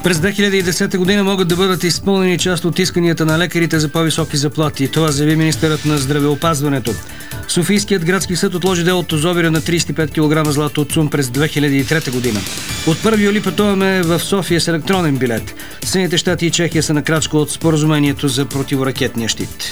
През 2010 година могат да бъдат изпълнени част от исканията на лекарите за по-високи заплати. Това заяви министърът на здравеопазването. Софийският градски съд отложи делото Зобира на 35 кг злато от ЦУМ през 2003 година. От 1 юли пътуваме в София с електронен билет. Съединените щати и Чехия са на крачка от споразумението за противоракетния щит.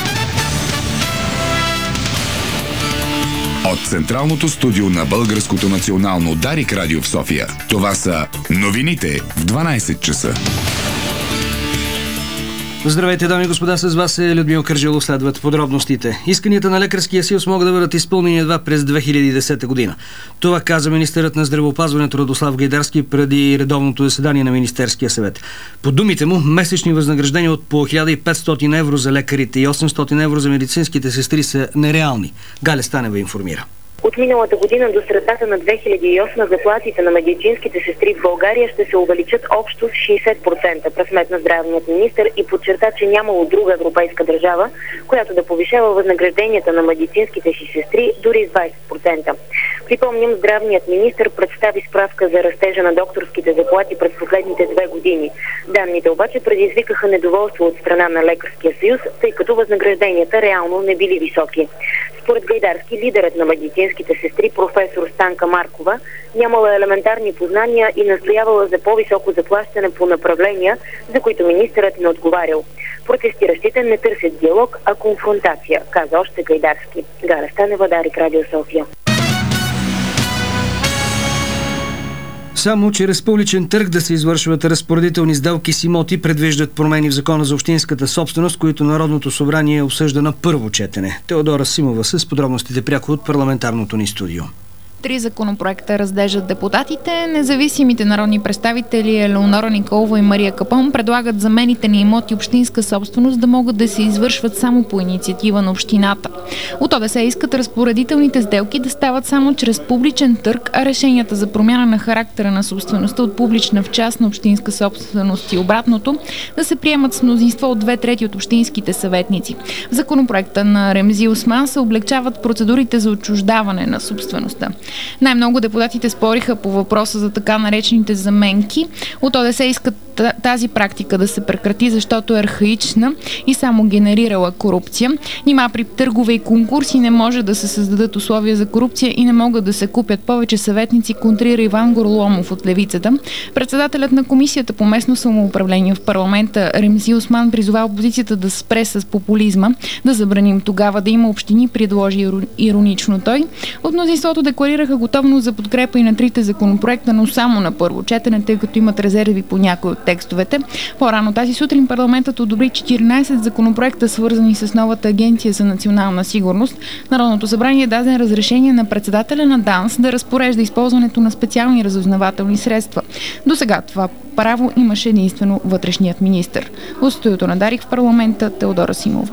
От централното студио на Българското национално Дарик радио в София. Това са новините в 12 часа. Здравейте, дами и господа, с вас е Людмил Кържилов. Следват подробностите. Исканията на Лекарския съюз могат да бъдат изпълнени едва през 2010 година. Това каза министърът на здравеопазването Радослав Гайдарски преди редовното заседание на Министерския съвет. По думите му, месечни възнаграждения от по 1500 евро за лекарите и 800 евро за медицинските сестри са нереални. Галя Станева информира. От миналата година до средата на 2008 заплатите на медицинските сестри в България ще се увеличат общо с 60%, пресметна здравният министър и подчерта, че нямало друга европейска държава, която да повишава възнагражденията на медицинските си сестри дори с 20%. Припомням, здравният министър представи справка за растежа на докторските заплати през последните 2 години. Данните обаче предизвикаха недоволство от страна на Лекарския съюз, тъй като възнагражденията реално не били високи. Според Гайдарски, лидерът на медицинските сестри, професор Станка Маркова, нямала елементарни познания и настоявала за по-високо заплащане по направления, за които министърът не отговарял. Протестиращите не търсят диалог, а конфронтация, каза още Гайдарски. Галя Станева, Дарик радио София. Само чрез публичен търг да се извършват разпоредителни сделки с имоти предвиждат промени в Закона за общинската собственост, които Народното събрание обсъжда на първо четене. Теодора Симова с подробностите пряко от парламентарното ни студио. 3 законопроекта разглеждат депутатите. Независимите народни представители Елеонора Николова и Мария Капон предлагат замените на имоти общинска собственост да могат да се извършват само по инициатива на общината. От ОДС искат разпоредителните сделки да стават само чрез публичен търг, а решенията за промяна на характера на собствеността от публична в частна общинска собственост и обратното да се приемат с мнозинство от 2/3 от общинските съветници. В законопроекта на Ремзи Осман се облегчават процедурите за отчуждаване на собствеността. Най-много депутатите спориха по въпроса за така наречените заменки. От ОДС искат тази практика да се прекрати, защото е архаична и само генерирала корупция. Нима при търгове и конкурси не може да се създадат условия за корупция и не могат да се купят повече съветници, контрира Иван Горломов от Левицата. Председателят на Комисията по местно самоуправление в парламента Ремзи Осман призова опозицията да спре с популизма, да забраним тогава да има общини, предложи иронично той. От мнозинството декларираха готовност за подкрепа и на 3 законопроекта, но само на първо четене, тъй като имат резерви по някои от текстовете. По-рано тази сутрин парламентът одобри 14 законопроекта, свързани с новата агенция за национална сигурност. Народното събрание даде разрешение на председателя на ДАНС да разпорежда използването на специални разузнавателни средства. До сега това право имаше единствено вътрешният министър. От студиото на Дарик в парламента Теодора Симова.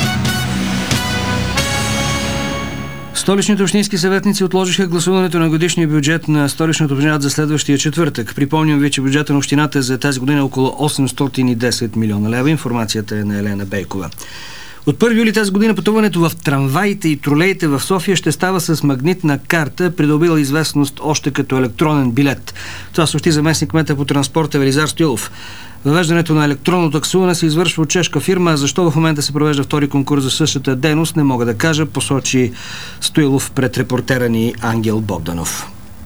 Столичните общински съветници отложиха гласуването на годишния бюджет на Столичната община за следващия четвъртък. Припомням ви, че бюджета на общината за тази година е около 810 милиона лева. Информацията е на Елена Бейкова. От 1 юли тази година пътуването в трамваите и тролеите в София ще става с магнитна карта, придобила известност още като електронен билет. Това съобщи заместник-кмета по транспорта Велизар Стоилов. Въвеждането на електронно таксуване се извършва от чешка фирма, защо в момента се провежда втори конкурс за същата дейност, не мога да кажа, посочи Стоилов пред репортера ни Ангел Богданов.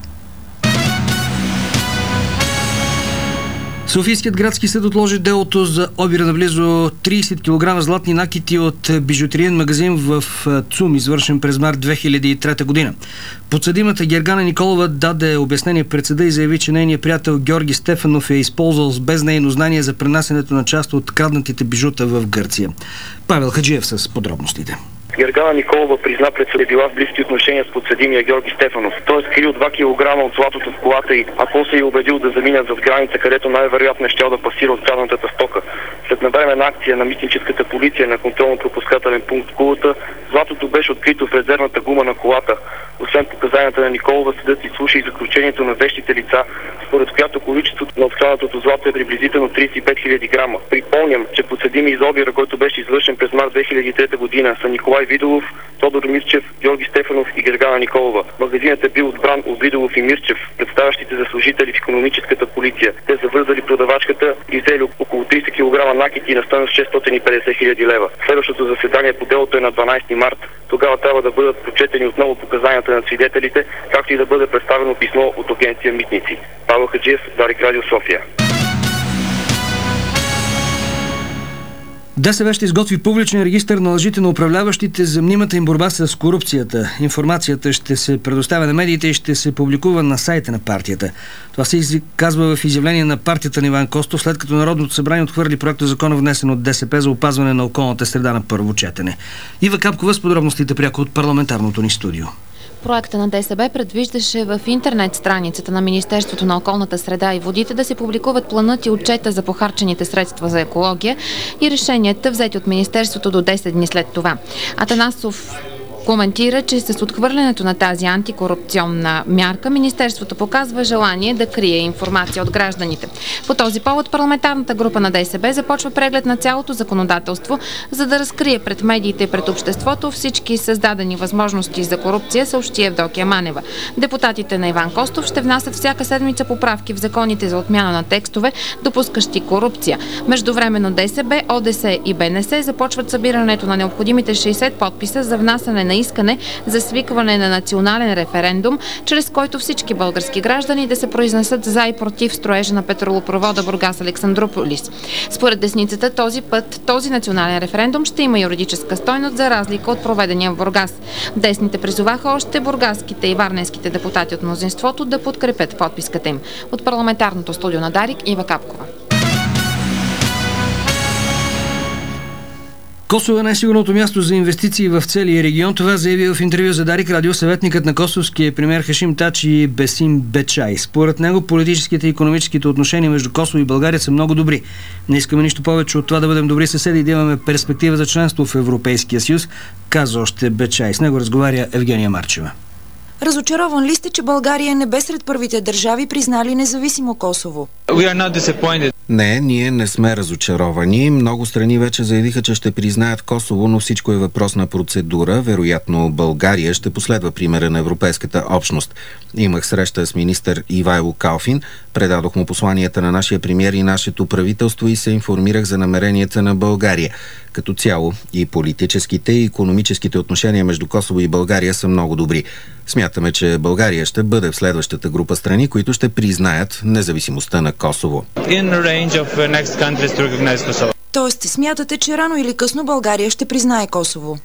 Софийският градски съд отложи делото за обира на близо 30 кг златни накити от бижутериен магазин в ЦУМ, извършен през март 2003 година. Подсъдимата Гергана Николова даде обяснение пред съда и заяви, че нейният приятел Георги Стефанов е използвал без нейно знание за пренасенето на част от краднатите бижута в Гърция. Павел Хаджиев с подробностите. Гергана Николова призна пред съда, била в близки отношения с подсъдимия Георги Стефанов. Той е скрил 2 кг от златото в колата и, а после е убедил да заминат зад граница, където най-вероятно е щял да пасира откраднатата стока. След навременна акция на митническата полиция на контролно-пропускателен пункт Кулата, златото беше открито в резервната гума на колата. Освен показанията на Николова, съдът изслуша и заключението на вещите лица, според която количеството на откраднатото злато е приблизително 35 000 грама. Припомням, че подсъдими из обира, който беше извършен през март 2003 година, са Николай Видолов, Тодор Мирчев, Георги Стефанов и Гергана Николова. Магазинът е бил отбран от Видолов и Мирчев, представящите за служители в икономическата полиция. Те са вързали продавачката и взели около 30 кг накити на стойност 650 000 лева. Следващото заседание по делото е на 12 март. Тогава трябва да бъдат прочетени отново показанията на свидетелите, както и да бъде представено писмо от агенция Митници. Павел Хаджиев, Дарик Радио, София. ДСБ ще изготви публичен регистър на лъжите на управляващите за мнимата им борба с корупцията. Информацията ще се предоставя на медиите и ще се публикува на сайта на партията. Това се казва в изявление на партията на Иван Костов, след като Народното събрание отхвърли проекта закона, внесен от ДСП за опазване на околната среда на първо четене. Ива Капкова с подробностите пряко от парламентарното ни студио. Проекта на ДСБ предвиждаше в интернет страницата на Министерството на околната среда и водите да се публикуват планът и отчета за похарчените средства за екология и решенията, взети от Министерството до 10 дни след това. Атанасов коментира, че с отхвърлянето на тази антикорупционна мярка Министерството показва желание да крие информация от гражданите. По този повод парламентарната група на ДСБ започва преглед на цялото законодателство, за да разкрие пред медиите и пред обществото всички създадени възможности за корупция, съобщи Евдокия Манева. Депутатите на Иван Костов ще внасят всяка седмица поправки в законите за отмяна на текстове, допускащи корупция. Междувременно ДСБ, ОДС и БНС започват събирането на необходимите 60 подписа за внасяне на искане за свикване на национален референдум, чрез който всички български граждани да се произнесат за и против строежа на петролопровода Бургас-Александруполис. Според десницата, този път този национален референдум ще има юридическа стойност, за разлика от проведения в Бургас. Десните призоваха още бургаските и варненските депутати от мнозинството да подкрепят подписката им. От парламентарното студио на Дарик, Ива Капкова. Косово е най-сигурното място за инвестиции в целия регион. Това заяви в интервю за Дарик Радио съветникът на косовския премиер Хашим Тачи Бесим Бечай. Според него политическите и икономическите отношения между Косово и България са много добри. Не искаме нищо повече от това да бъдем добри съседи и да имаме перспектива за членство в Европейския съюз, каза още Бечай. С него разговаря Евгения Марчева. Разочарован ли сте, че България не бе сред първите държави, признали независимо Косово? Не, ние не сме разочаровани. Много страни вече заявиха, че ще признаят Косово, но всичко е въпрос на процедура. Вероятно България ще последва примера на Европейската общност. Имах среща с министър Ивайло Калфин, предадох му посланията на нашия премиер и нашето правителство и се информирах за намеренията на България. Като цяло и политическите и икономическите отношения между Косово и България са много добри. Смятаме, че България ще бъде в следващата група страни, които ще признаят независимостта на Косово. Тоест, смятате, че рано или късно България ще признае Косово?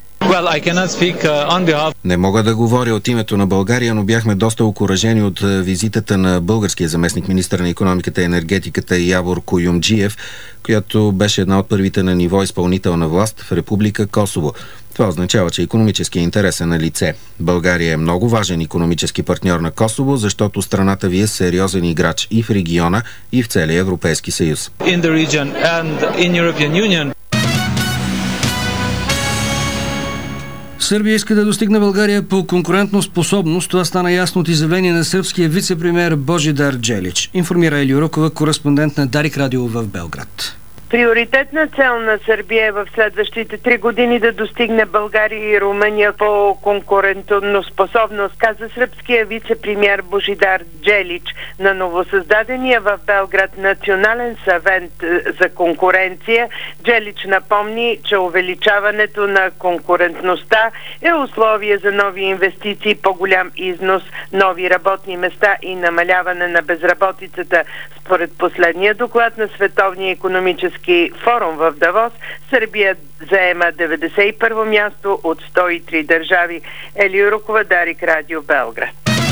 Не мога да говоря от името на България, но бяхме доста окуражени от визитата на българския заместник-министър на икономиката и енергетиката Явор Куюмджиев, която беше една от първите на ниво изпълнителна власт в Република Косово. Това означава, че икономическият интерес е на лице. България е много важен икономически партньор на Косово, защото страната ви е сериозен играч и в региона, и в целия Европейски съюз. Сърбия иска да достигне България по конкурентно способност. Това стана ясно от изявление на сръбския вице-премиер Божидар Джелич. Информира Елио Рукова, кореспондент на Дарик Радио в Белград. Приоритетна цел на Сърбия е в следващите 3 години да достигне България и Румъния по конкурентно способност, каза сръбския вице-премиер Божидар Джелич на новосъздадения в Белград Национален съвет за конкуренция. Джелич напомни, че увеличаването на конкурентността е условие за нови инвестиции, по-голям износ, нови работни места и намаляване на безработицата. Според последния доклад на Световния икономически форум в Давос, Сърбия заема 91-во място от 103 държави. Елио Рукова, Дарик Радио, Белград.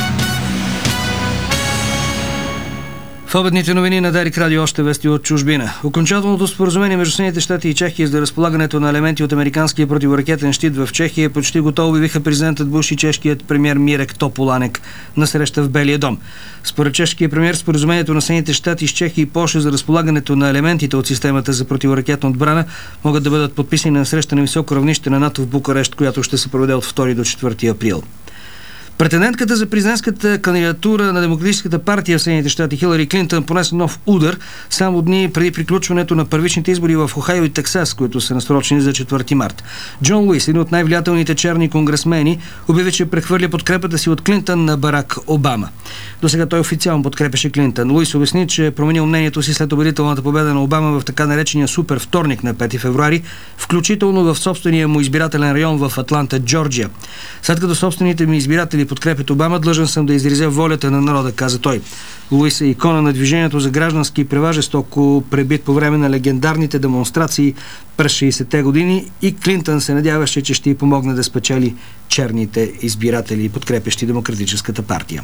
В обедните новини на Дарик Радио още вести от чужбина. Окончателното споразумение между Съединените щати и Чехия за разполагането на елементи от американския противоракетен щит в Чехия е почти готово, обявиха президентът Буш и чешкият премиер Мирек Тополанек на среща в Белия дом. Според чешкия премиер, споразумението на Съединените щати с Чехия и Полша за разполагането на елементите от системата за противоракетна отбрана могат да бъдат подписани на среща на високо равнище на НАТО в Букурещ, която ще се проведе от 2 до 4 април. Претендентката за президентската кандидатура на Демократическата партия в Съединените щати Хилари Клинтън понесе нов удар само дни преди приключването на първичните избори в Охайо и Тексас, които са насрочени за 4 март. Джон Луис, един от най-влиятелните черни конгресмени, обяви, че прехвърля подкрепата си от Клинтън на Барак Обама. До сега той официално подкрепеше Клинтън. Луис обясни, че е променил мнението си след убедителната победа на Обама в така наречения супер вторник на 5 февруари, включително в собствения му избирателен район в Атланта, Джорджия. След като собствените ми избиратели подкрепят Обама, длъжен съм да изразя волята на народа, каза той. Луис е икона на движението за граждански права, жестоко пребит по време на легендарните демонстрации през 60-те години, и Клинтън се надяваше, че ще й помогне да спечели черните избиратели, подкрепящи Демократическата партия.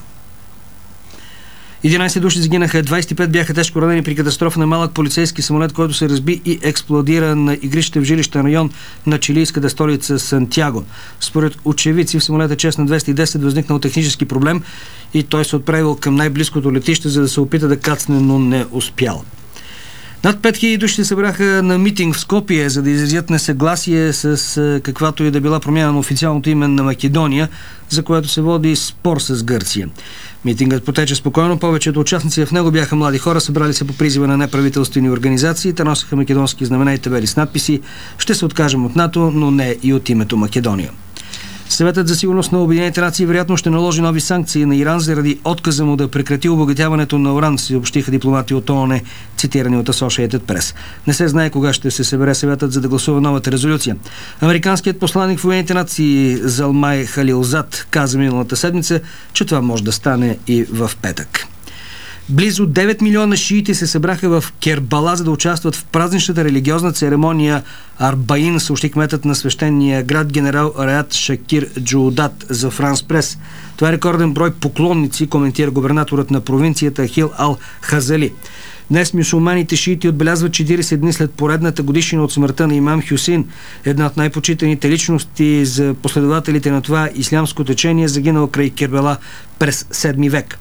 11 души загинаха, 25 бяха тежко ранени при катастрофа на малък полицейски самолет, който се разби и експлодира на игрище в жилищен район на чилийската столица Сантяго. Според очевидци в самолета Чесна 210 възникнал технически проблем и той се отправил към най-близкото летище, за да се опита да кацне, но не успял. Над 5000 души се събраха на митинг в Скопие, за да изразят несъгласие с каквато и да била промяна на официалното име на Македония, за което се води спор с Гърция. Митингът протече спокойно, повечето участници в него бяха млади хора, събрали се по призива на неправителствени организации, те носеха македонски знамена и табели с надписи: "Ще се откажем от НАТО, но не и от името Македония." Съветът за сигурност на Обединените нации вероятно ще наложи нови санкции на Иран заради отказа му да прекрати обогатяването на уран, съобщиха дипломати от ООН, цитирани от Associated Press. Не се знае кога ще се събере съветът, за да гласува новата резолюция. Американският посланик в Обединените нации Залмай Халилзад каза миналата седмица, че това може да стане и в петък. Близо 9 милиона шиити се събраха в Кербала, за да участват в празничната религиозна церемония Арбаин, съобщи кметът на свещения град генерал Раят Шакир Джуудат за Франс Прес. Това е рекорден брой поклонници, коментира губернаторът на провинцията Хил Ал Хазали. Днес мюсюлманите шиити отбелязват 40 дни след поредната годишнина от смъртта на имам Хюсин, една от най-почитаните личности за последователите на това ислямско течение, загинал край Кербала през 7 век.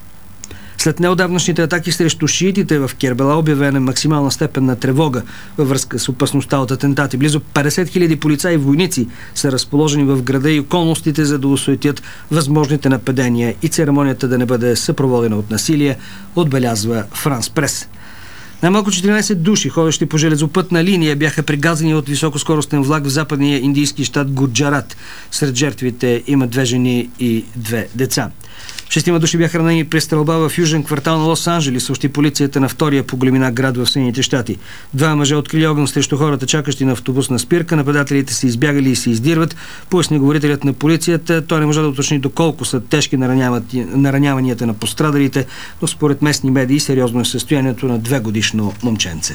След неотдавнашните атаки срещу шиитите в Кербала обявена максимална степен на тревога във връзка с опасността от атентати. Близо 50 000 полицаи и войници са разположени в града и околностите, за да осуетят възможните нападения и церемонията да не бъде съпроводена от насилие, отбелязва Франс Прес. Най-малко 14 души, ходещи по железопътна линия, бяха прегазени от високоскоростен влак в западния индийски щат Гуджарат. Сред жертвите има 2 жени и 2 деца. 6 души бяха ранени при стрелба в южен квартал на Лос-Анджелис, съобщи полицията на втория по големина град в Съединените щати. 2 мъже открили огън срещу хората, чакащи на автобусна спирка. Нападателите са избягали и се издирват. Поясни говорителят на полицията. Той не може да уточни доколко са тежки нараняванията на пострадалите, но според местни медии сериозно е състоянието на 2-годишно момченце.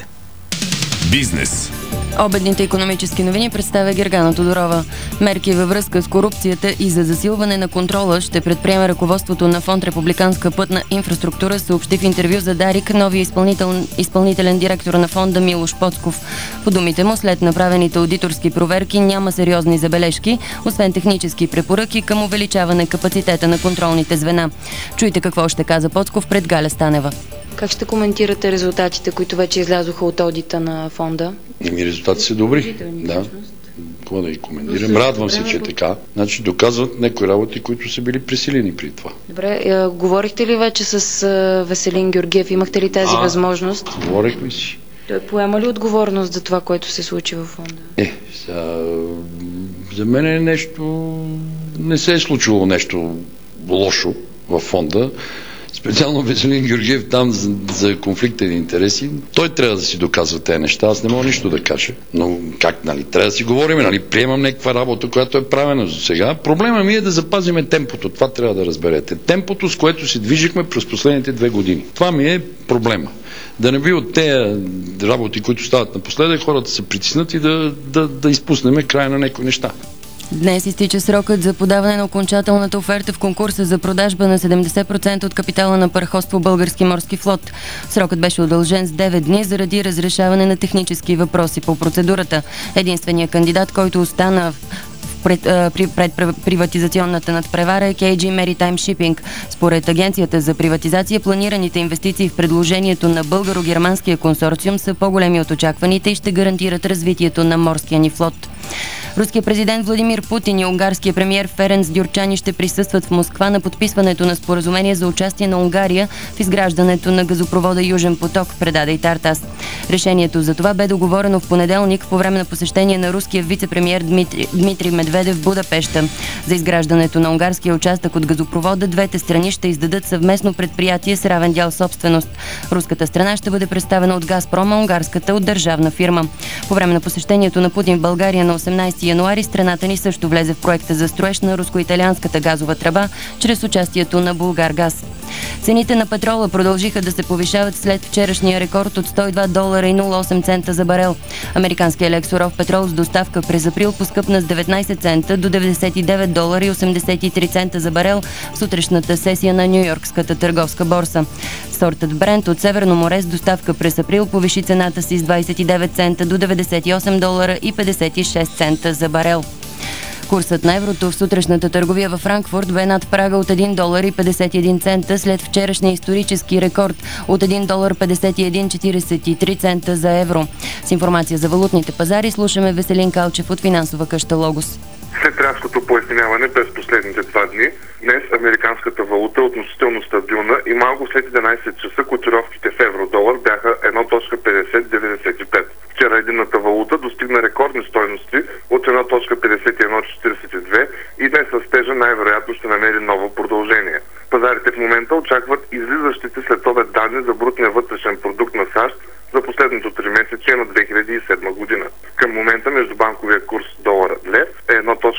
Бизнес. Обедните икономически новини представя Гергана Тодорова. Мерки във връзка с корупцията и за засилване на контрола ще предприеме ръководството на Фонд Републиканска пътна инфраструктура, съобщи в интервю за Дарик новия изпълнителен директор на фонда Милош Поцков. По думите му, след направените аудиторски проверки няма сериозни забележки, освен технически препоръки към увеличаване капацитета на контролните звена. Чуйте какво ще каза Поцков пред Галя Станева. Как ще коментирате резултатите, които вече излязоха от одита на фонда? Резултати са добри. Да. Какво да ги коментирам? Радвам се, че е така. Значи доказват някои работи, които са били пресилени при това. Добре, говорихте ли вече с Веселин Георгиев? Имахте ли тази възможност? Говорихме си. Той поема ли отговорност за това, което се случи във фонда? За мен не се е случило нещо лошо във фонда. Специално Веселин Георгиев там за конфликта на интереси. Той трябва да си доказва тези неща. Аз не мога нищо да кажа. Но как, трябва да си говорим, приемам някаква работа, която е правена за сега. Проблема ми е да запазиме темпото. Това трябва да разберете. Темпото, с което се движихме през последните 2 години. Това ми е проблема. Да не би от тези работи, които стават напоследък, хората се притиснат и да изпуснем края на някои неща. Днес изтича срокът за подаване на окончателната оферта в конкурса за продажба на 70% от капитала на параходство Български морски флот. Срокът беше удължен с 9 дни заради разрешаване на технически въпроси по процедурата. Единственият кандидат, който остана пред приватизационната надпревара е KG Maritime Shipping. Според Агенцията за приватизация, планираните инвестиции в предложението на българо-германския консорциум са по-големи от очакваните и ще гарантират развитието на морския ни флот. Руският президент Владимир Путин и унгарския премиер Ференц Дюрчани ще присъстват в Москва на подписването на споразумение за участие на Унгария в изграждането на газопровода Южен поток, предаде и Тартас. Решението за това бе договорено в понеделник по време на посещение на руския вице-премиер Дмитрий Медведев в Будапеща. За изграждането на унгарския участък от газопровода двете страни ще издадат съвместно предприятие с равен дял собственост. Руската страна ще бъде представена от Газпром, а унгарската от държавна фирма. По време на посещението на Путин в България на 18 януари страната ни също влезе в проекта за строеж на руско-италианската газова тръба чрез участието на Булгаргаз. Цените на петрола продължиха да се повишават след вчерашния рекорд от $102.08 за барел. Американският лек суров петрол с доставка през април поскъпна с 19 цента до $99.83 за барел в сутрешната сесия на Нюйоркската търговска борса. Сортът Брент от Северно море с доставка през април повиши цената си с 29 цента до $98.56 за барел. Курсът на еврото в сутрешната търговия във Франкфурт бе над прага от $1.51 след вчерашния исторически рекорд от $1.5143 за евро. С информация за валутните пазари слушаме Веселин Калчев от финансова къща Логос. След рязкото поевтиняване през последните 2 дни, днес американската валута е относително стабилна и малко след 11 часа котировките в евро-долар бяха 1.5095. Вчера единната валута достигна рекордни стойности от 1.5142 и днес растежа най-вероятно ще намери ново продължение. Пазарите в момента очакват излизащите след обед данни за брутния вътрешен продукт на САЩ за последното 3-месечие на 2007 година. Към момента междубанковия курс долар-лев е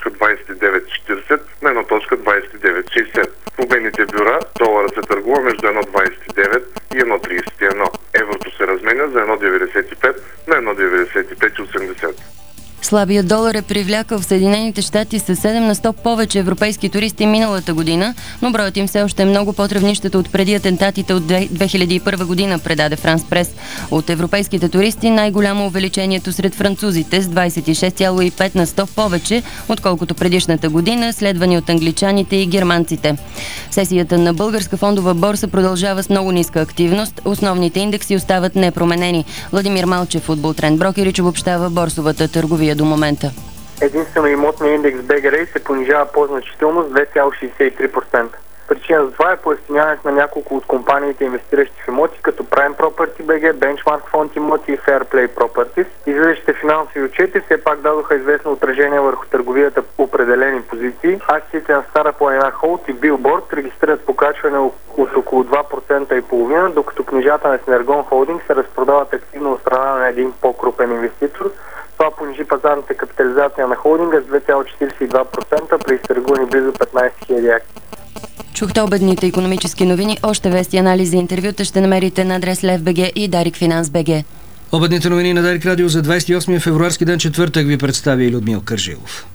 1.2940 на 1.2960. В обменните бюра доларът се търгува между 1.29 и 1.31. Еврото се разменя за 1.95 на 1.9580. Слабият долар е привлякал в Съединените щати с 7 на 100 повече европейски туристи миналата година, но броят им все още е много под равнището от преди атентатите от 2001 година, предаде Франс Прес. От европейските туристи най-голямо увеличението сред французите с 26,5 на 100 повече, отколкото предишната година, следвани от англичаните и германците. Сесията на българска фондова борса продължава с много ниска активност. Основните индекси остават непроменени. Владимир Малчев от Бултрен Брокерич обобщава борсовата търговия до момента. Единствено имотния индекс БГР се понижава по-значително с 2,63%. Причина за това е поевтиняването на няколко от компаниите, инвестиращи в имоти, като Prime Property BG, Benchmark Fund Имоти и Fairplay Properties. Излизащите финансови отчети все пак дадоха известно отражение върху търговията по определени позиции. Акциите на Стара планина Холд и Билборд регистрират покачване от около 2,5%, докато книжата на Синергон Холдинг се разпродават активно от страна на един по-крупен инвеститор. Това понижи пазарната капитализация на холдинга с 2,42% при изтъргувани близо 15 000 акции. Чухте обедните икономически новини. Още вести, анализи и интервюта ще намерите на адрес Lev.bg и Дарик Финанс БГ. Обедните новини на Дарик Радио за 28 февруарски ден, четвъртък, ви представи Людмил Кържилов.